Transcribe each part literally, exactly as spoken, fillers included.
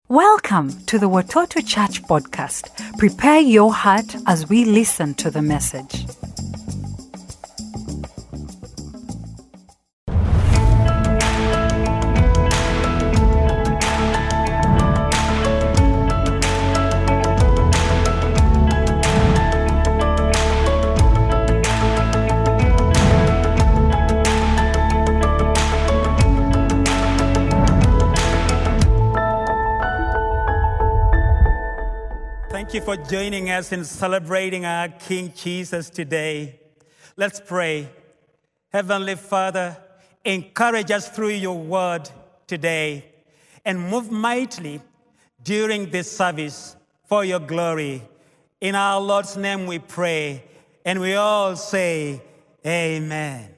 Welcome to the Watoto Church podcast. Prepare your heart as we listen to the message. Thank you for joining us in celebrating our King Jesus today. Let's pray. Heavenly Father, encourage us through your word today and move mightily during this service for your glory. In our Lord's name we pray, and we all say, Amen.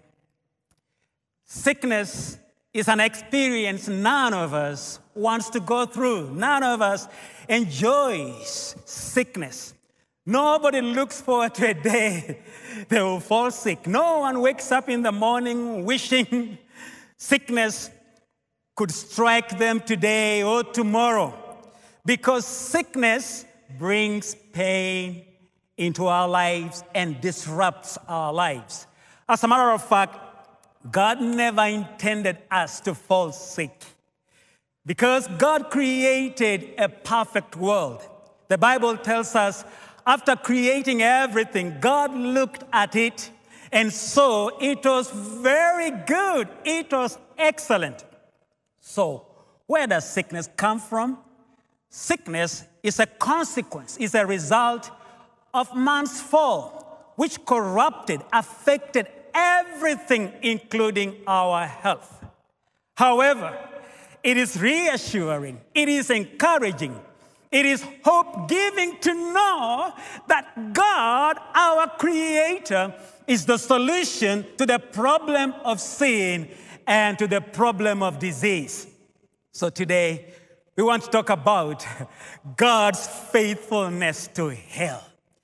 Sickness is an experience none of us wants to go through. None of us enjoys sickness. Nobody looks forward to a day they will fall sick. No one wakes up in the morning wishing sickness could strike them today or tomorrow, because sickness brings pain into our lives and disrupts our lives. As a matter of fact, God never intended us to fall sick, because God created a perfect world. The Bible tells us after creating everything, God looked at it and saw it was very good. It was excellent. So, where does sickness come from? Sickness is a consequence, is a result of man's fall, which corrupted, affected everything, including our health. However, it is reassuring, it is encouraging, it is hope-giving to know that God, our Creator, is the solution to the problem of sin and to the problem of disease. So today, we want to talk about God's faithfulness to heal.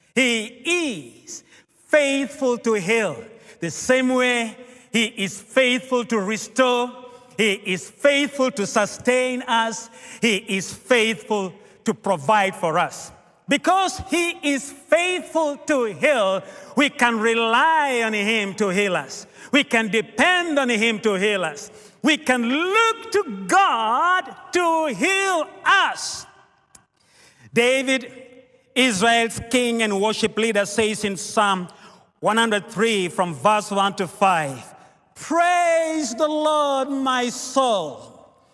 He is faithful to heal. The same way He is faithful to restore, He is faithful to sustain us, He is faithful to provide for us. Because He is faithful to heal, we can rely on Him to heal us. We can depend on Him to heal us. We can look to God to heal us. David, Israel's king and worship leader, says in Psalm one hundred three from verse one to five, "Praise the Lord, my soul.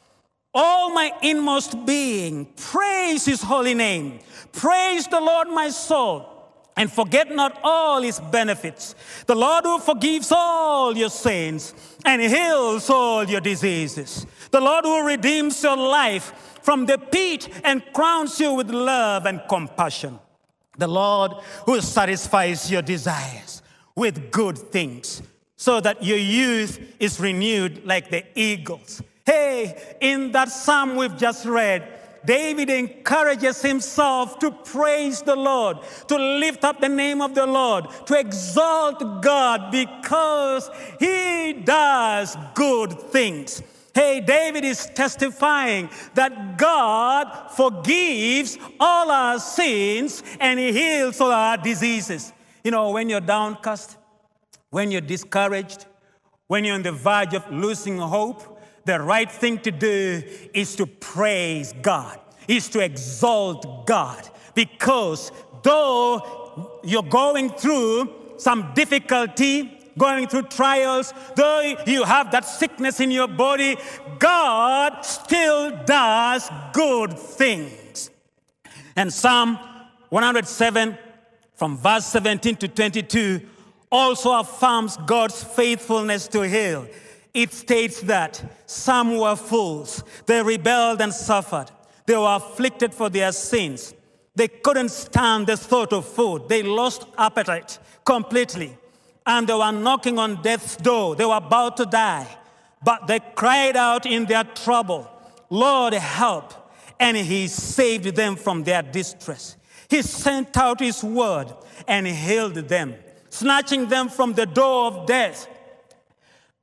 All my inmost being, praise His holy name. Praise the Lord, my soul, and forget not all His benefits. The Lord who forgives all your sins and heals all your diseases. The Lord who redeems your life from the pit and crowns you with love and compassion. The Lord who satisfies your desires with good things, so that your youth is renewed like the eagles." Hey, in that psalm we've just read, David encourages himself to praise the Lord, to lift up the name of the Lord, to exalt God, because He does good things. Hey, David is testifying that God forgives all our sins and He heals all our diseases. You know, when you're downcast, when you're discouraged, when you're on the verge of losing hope, the right thing to do is to praise God, is to exalt God. Because though you're going through some difficulty, going through trials, though you have that sickness in your body, God still does good things. And Psalm one hundred seven, from verse seventeen to twenty-two, also affirms God's faithfulness to heal. It states that some were fools. They rebelled and suffered. They were afflicted for their sins. They couldn't stand the thought of food. They lost appetite completely. And they were knocking on death's door. They were about to die. But they cried out in their trouble, "Lord, help." And He saved them from their distress. He sent out His word and healed them, snatching them from the door of death.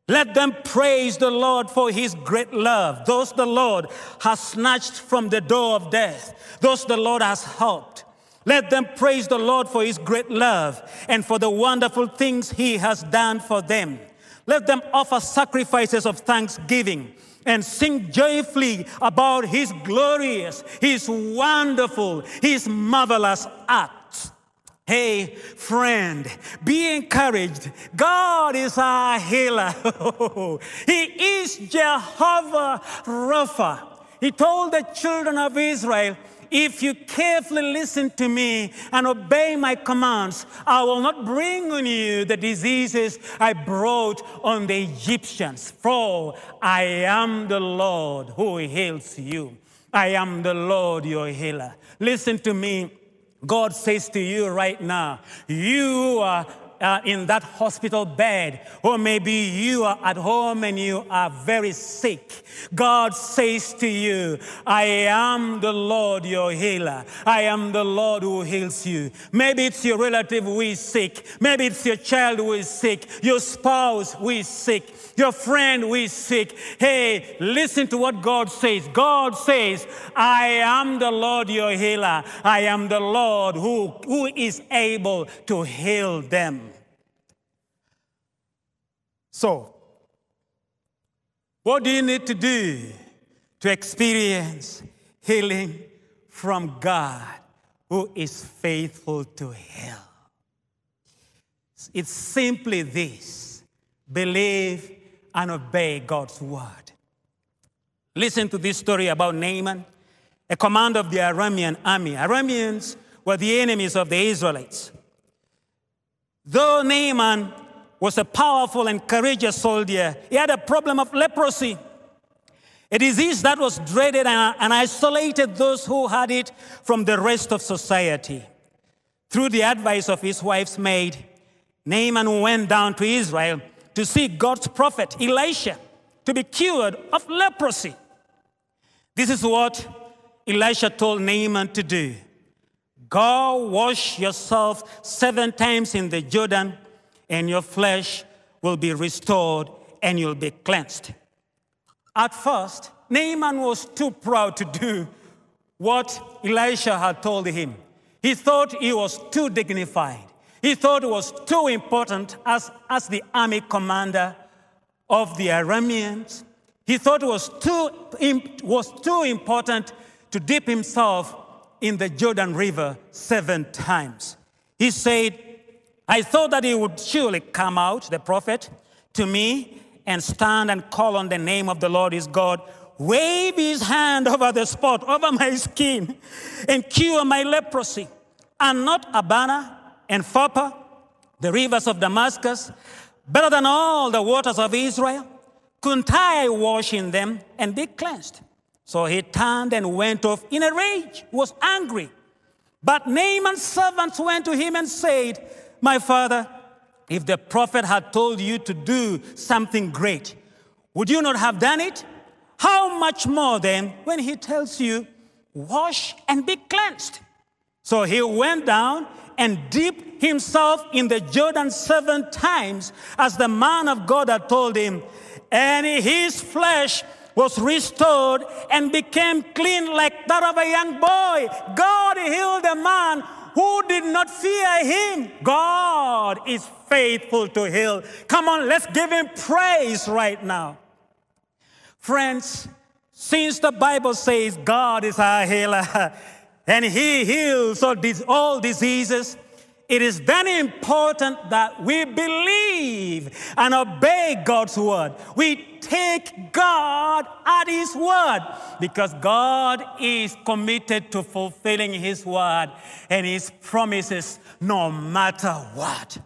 Let them praise the Lord for his great love. Those the Lord has snatched from the door of death. Those the Lord has helped. Let them praise the Lord for his great love and for the wonderful things he has done for them. Let them offer sacrifices of thanksgiving and sing joyfully about his glorious, his wonderful, his marvelous acts. Hey, friend, be encouraged. God is our healer. He is Jehovah Rapha. He told the children of Israel, if you carefully listen to me and obey my commands, I will not bring on you the diseases I brought on the Egyptians. For I am the Lord who heals you. I am the Lord your healer. Listen to me. God says to you right now, you are uh, in that hospital bed, or maybe you are at home and you are very sick. God says to you, I am the Lord your healer. I am the Lord who heals you. Maybe it's your relative who is sick. Maybe it's your child who is sick. Your spouse who is sick. Your friend who is sick. Hey, listen to what God says. God says, I am the Lord your healer. I am the Lord who, who is able to heal them. So, what do you need to do to experience healing from God who is faithful to heal? It's simply this: believe and obey God's word. Listen to this story about Naaman, a commander of the Aramean army. Arameans were the enemies of the Israelites. Though Naaman was a powerful and courageous soldier, he had a problem of leprosy, a disease that was dreaded and isolated those who had it from the rest of society. Through the advice of his wife's maid, Naaman went down to Israel to see God's prophet Elisha to be cured of leprosy. This is what Elisha told Naaman to do. Go wash yourself seven times in the Jordan, and your flesh will be restored and you'll be cleansed. At first, Naaman was too proud to do what Elisha had told him. He thought he was too dignified. He thought it was too important as, as the army commander of the Arameans. He thought it was too, was too important to dip himself in the Jordan River seven times. He said, I thought that he would surely come out, the prophet, to me and stand and call on the name of the Lord his God, wave his hand over the spot, over my skin, and cure my leprosy. And not Abana and Pharpar, the rivers of Damascus, better than all the waters of Israel? Couldn't I wash in them and be cleansed? So he turned and went off in a rage, was angry. But Naaman's servants went to him and said, my father, if the prophet had told you to do something great, would you not have done it? How much more then when he tells you, wash and be cleansed? So he went down and dipped himself in the Jordan seven times, as the man of God had told him, and his flesh was restored and became clean like that of a young boy. God healed a man who did not fear him. God is faithful to heal. Come on, let's give him praise right now. Friends, since the Bible says God is our healer and he heals all diseases, it is then important that we believe and obey God's word. We take God at his word, because God is committed to fulfilling his word and his promises no matter what.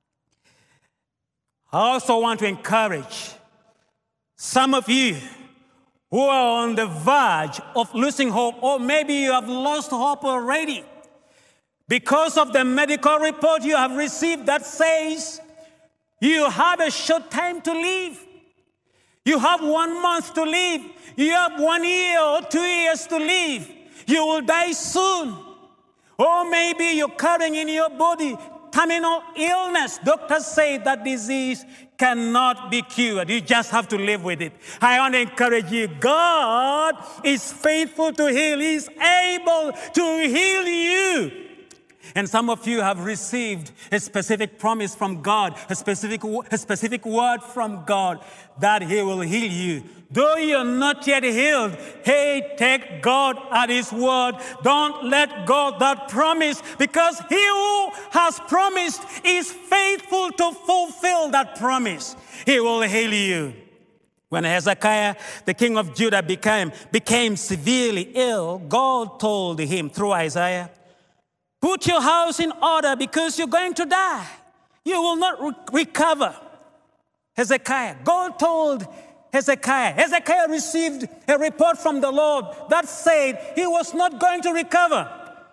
I also want to encourage some of you who are on the verge of losing hope, or maybe you have lost hope already, because of the medical report you have received that says you have a short time to live. You have one month to live. You have one year or two years to live. You will die soon. Or maybe you're carrying in your body terminal illness. Doctors say that disease cannot be cured. You just have to live with it. I want to encourage you. God is faithful to heal. He's able to heal you. And some of you have received a specific promise from God, a specific, a specific word from God that He will heal you. Though you're not yet healed, hey, take God at His word. Don't let go of that promise, because He who has promised is faithful to fulfill that promise. He will heal you. When Hezekiah, the king of Judah, became, became severely ill, God told him through Isaiah, put your house in order because you're going to die. You will not re- recover. Hezekiah, God told Hezekiah. Hezekiah received a report from the Lord that said he was not going to recover.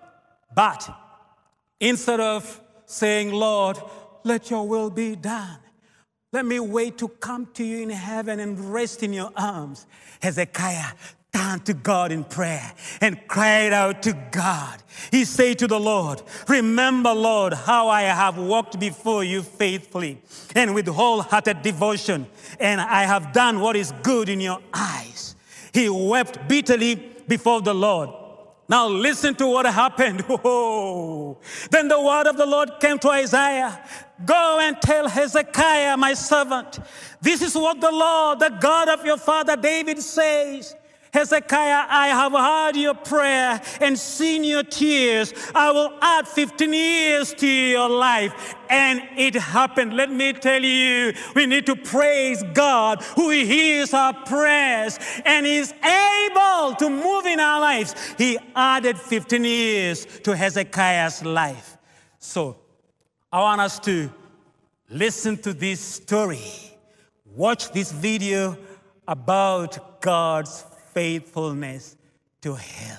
But instead of saying, Lord, let your will be done, let me wait to come to you in heaven and rest in your arms, Hezekiah turned to God in prayer and cried out to God. He said to the Lord, remember, Lord, how I have walked before you faithfully and with wholehearted devotion, and I have done what is good in your eyes. He wept bitterly before the Lord. Now listen to what happened. Oh. Then the word of the Lord came to Isaiah. Go and tell Hezekiah, my servant, this is what the Lord, the God of your father David says. Hezekiah, I have heard your prayer and seen your tears. I will add fifteen years to your life. And it happened. Let me tell you, we need to praise God who hears our prayers and is able to move in our lives. He added fifteen years to Hezekiah's life. So I want us to listen to this story. Watch this video about God's faithfulness to heal.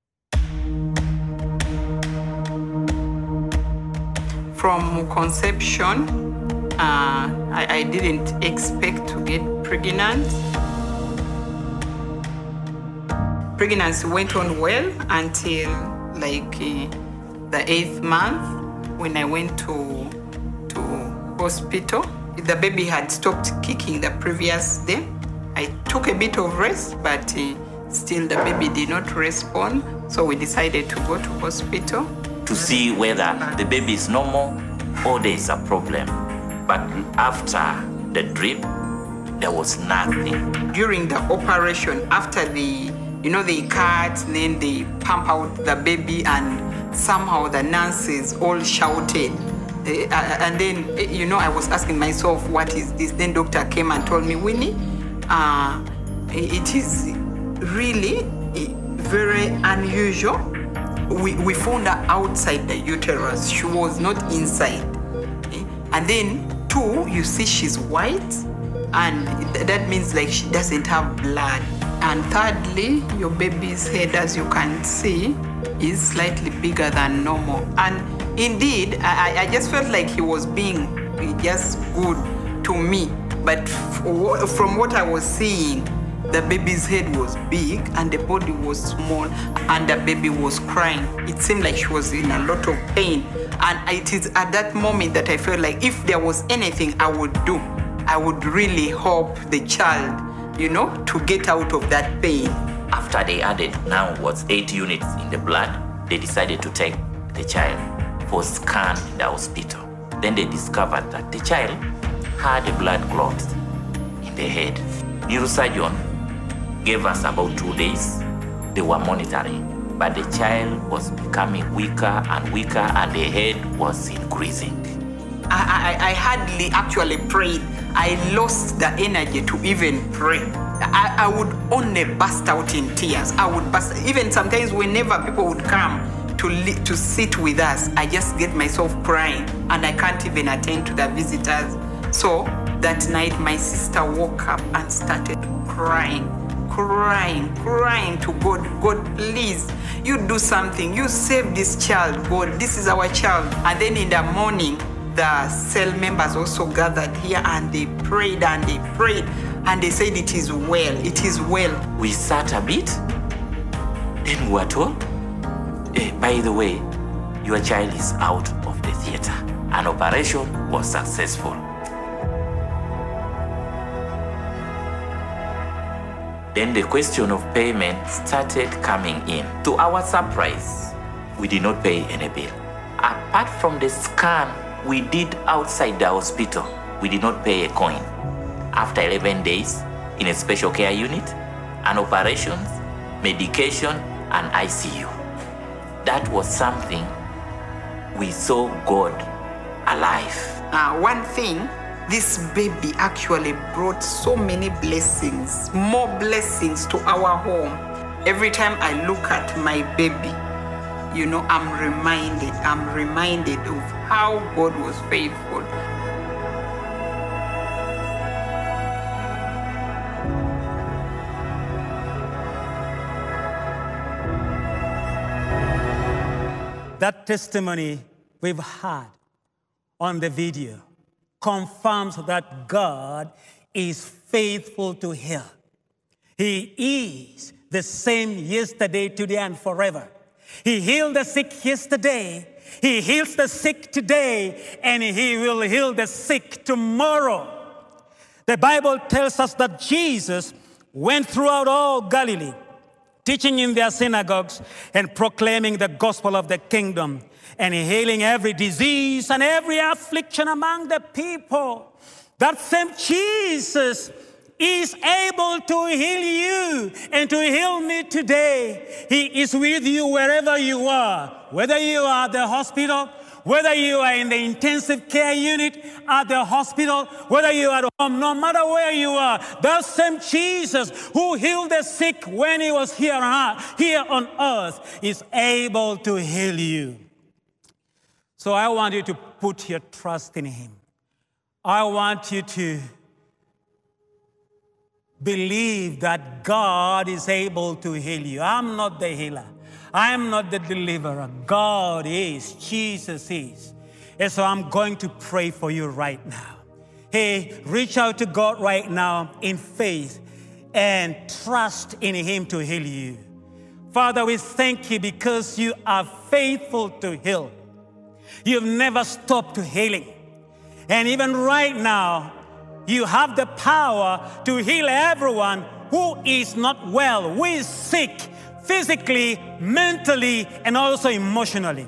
From conception, uh, I, I didn't expect to get pregnant. Pregnancy went on well until like uh, the eighth month when I went to to hospital. The baby had stopped kicking the previous day. I took a bit of rest, but uh, still the baby did not respond. So we decided to go to hospital. To see whether the baby is normal or there is a problem. But after the drip, there was nothing. During the operation, after the, you know, they cut, then they pump out the baby, and somehow the nurses all shouted. Uh, and then, you know, I was asking myself, what is this? Then doctor came and told me, Winnie, Uh, it is really very unusual. We, we found her outside the uterus. She was not inside. And then, two, you see she's white, and that means like she doesn't have blood. And thirdly, your baby's head, as you can see, is slightly bigger than normal. And indeed, I, I just felt like he was being just good to me. But from what I was seeing, the baby's head was big and the body was small, and the baby was crying. It seemed like she was in a lot of pain. And it is at that moment that I felt like if there was anything I would do, I would really help the child, you know, to get out of that pain. After they added now was eight units in the blood, they decided to take the child for scan in the hospital. Then they discovered that the child had a blood clot in the head. Neurosurgeon gave us about two days. They were monitoring, but the child was becoming weaker and weaker, and the head was increasing. I, I, I hardly actually prayed. I lost the energy to even pray. I, I would only burst out in tears. I would burst. Even sometimes whenever people would come to, li- to sit with us, I just get myself crying, and I can't even attend to the visitors. So that night, my sister woke up and started crying, crying, crying to God. God, please, you do something. You save this child, God. This is our child. And then in the morning, the cell members also gathered here, and they prayed and they prayed, and they said it is well, it is well. We sat a bit, then we were told, hey, by the way, your child is out of the theater. and operation was successful. Then the question of payment started coming in. To our surprise, we did not pay any bill. Apart from the scan we did outside the hospital, we did not pay a coin. After eleven days, in a special care unit, and operations, medication, and I C U. That was something we saw God alive. Uh, one thing, this baby actually brought so many blessings, more blessings to our home. Every time I look at my baby, you know, I'm reminded, I'm reminded of how God was faithful. That testimony we've had on the video confirms that God is faithful to heal. He is the same yesterday, today, and forever. He healed the sick yesterday, He heals the sick today, and He will heal the sick tomorrow. The Bible tells us that Jesus went throughout all Galilee, teaching in their synagogues and proclaiming the gospel of the kingdom and healing every disease and every affliction among the people. That same Jesus is able to heal you and to heal me today. He is with you wherever you are, whether you are at the hospital, whether you are in the intensive care unit at the hospital, whether you are at home, no matter where you are, that same Jesus who healed the sick when He was here on earth, here on earth is able to heal you. So I want you to put your trust in Him. I want you to believe that God is able to heal you. I'm not the healer. I'm not the deliverer. God is. Jesus is. And so I'm going to pray for you right now. Hey, reach out to God right now in faith and trust in Him to heal you. Father, we thank You because You are faithful to heal. You've never stopped healing. And even right now, You have the power to heal everyone who is not well, who is sick, physically, mentally, and also emotionally.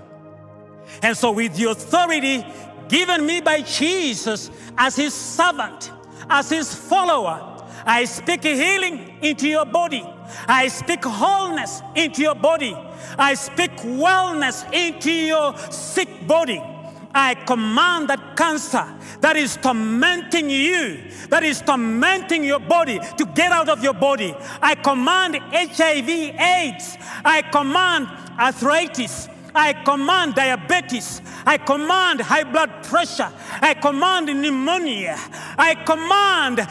And so with the authority given me by Jesus as His servant, as His follower, I speak healing into your body. I speak wholeness into your body. I speak wellness into your sick body. I command that cancer that is tormenting you, that is tormenting your body, to get out of your body. I command H I V AIDS. I command arthritis. I command diabetes. I command high blood pressure. I command pneumonia. I command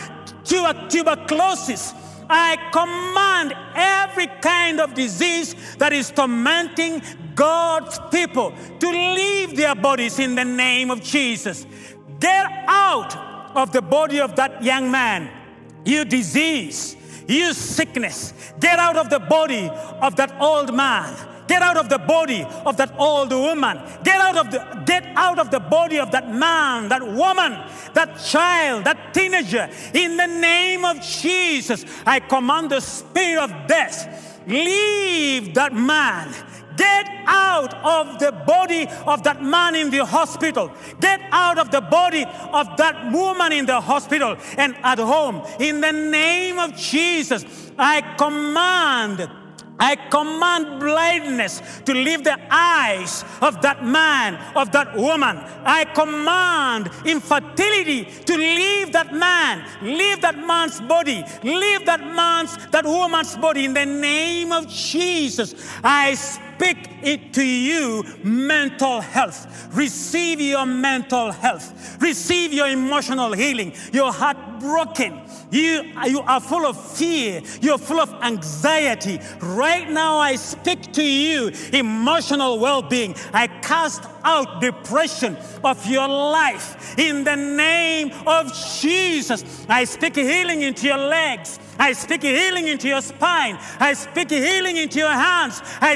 tuberculosis. I command every kind of disease that is tormenting God's people to leave their bodies in the name of Jesus. Get out of the body of that young man, you disease, you sickness. Get out of the body of that old man. Get out of the body of that old woman. Get out of the get out of the body of that man, that woman, that child, that teenager. In the name of Jesus, I command the spirit of death, leave that man. Get out of the body of that man in the hospital. Get out of the body of that woman in the hospital and at home. In the name of Jesus, I command I command blindness to leave the eyes of that man, of that woman. I command infertility to leave that man, leave that man's body, leave that man's, that woman's body. In the name of Jesus, I speak it to you, mental health. Receive your mental health. Receive your emotional healing. Your heart broken. You, you are full of fear. You're full of anxiety. Right now, I speak to you emotional well-being. I cast out depression of your life. In the name of Jesus, I speak healing into your legs. I speak healing into your spine. I speak healing into your hands. I speak healing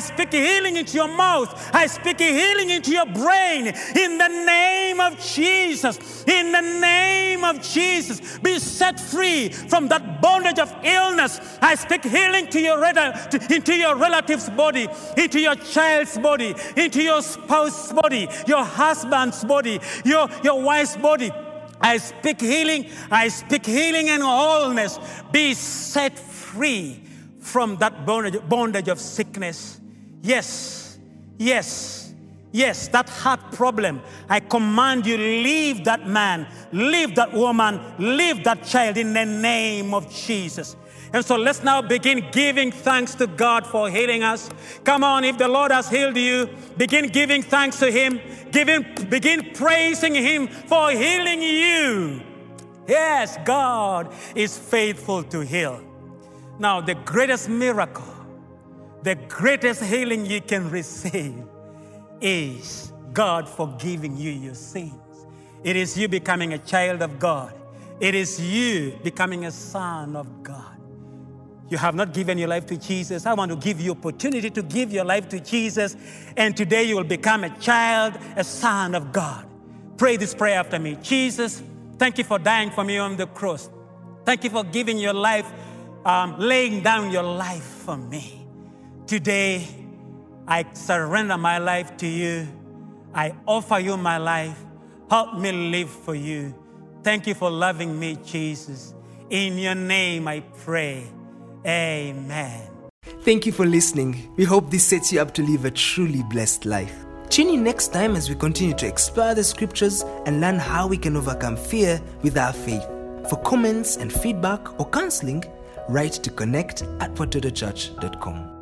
healing into your mouth. I speak healing into your brain. In the name of Jesus. In the name of Jesus. Be set free from that bondage of illness. I speak healing to your to, into your relative's body, into your child's body, into your spouse's body, your husband's body, your, your wife's body. I speak healing. I speak healing and wholeness. Be set free from that bondage, bondage of sickness. Yes, yes, yes, that heart problem. I command you, leave that man, leave that woman, leave that child in the name of Jesus. And so let's now begin giving thanks to God for healing us. Come on, if the Lord has healed you, begin giving thanks to Him. Begin, begin praising Him for healing you. Yes, God is faithful to heal. Now, the greatest miracle, the greatest healing you can receive is God forgiving you your sins. It is you becoming a child of God. It is you becoming a son of God. You have not given your life to Jesus. I want to give you opportunity to give your life to Jesus. And today you will become a child, a son of God. Pray this prayer after me. Jesus, thank you for dying for me on the cross. Thank you for giving your life, um, laying down your life for me. Today, I surrender my life to you. I offer you my life. Help me live for you. Thank you for loving me, Jesus. In your name I pray. Amen. Thank you for listening. We hope this sets you up to live a truly blessed life. Tune in next time as we continue to explore the scriptures and learn how we can overcome fear with our faith. For comments and feedback or counseling, write to connect at watoto church dot com.